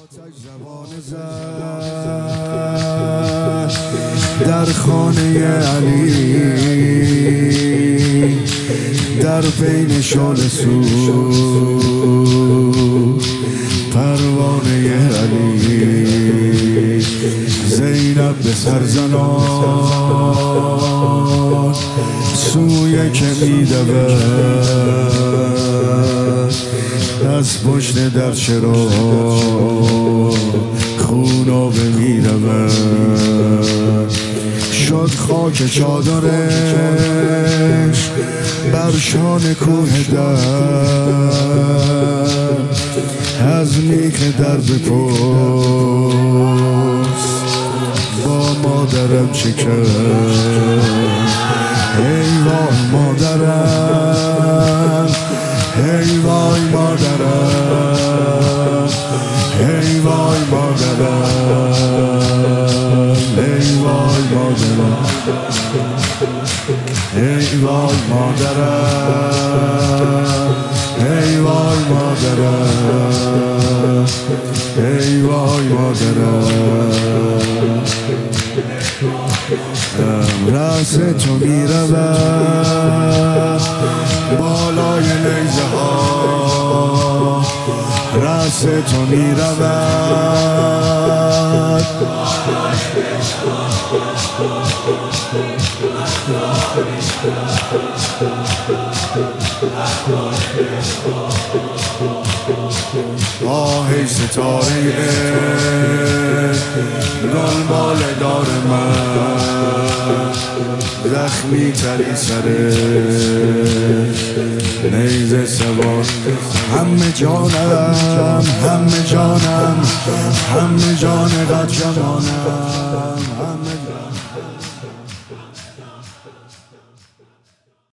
زبان زد در خانه علی، در بین شال سو پروانه علی. زینب به سرزنان سوی که میدود، از پشت در چرا خونابه میرود. شد خاک چادرش بر شان کوه در، از میخ در بپرس با مادرم چه کرد. ای وای مادرم، ای وای مادرم، ای وای مادرم، ای وای مادرم، ای وای مادرم، ای وای مادرم، ای وای مادرم. رأس تو میرود بالای نیزه ها، رأس تو میرود آه ای ستاره گلبال دار من، زخمی تری سرش نیزه سوار. همه جانم، همه جانم، همه جان قد جوانم.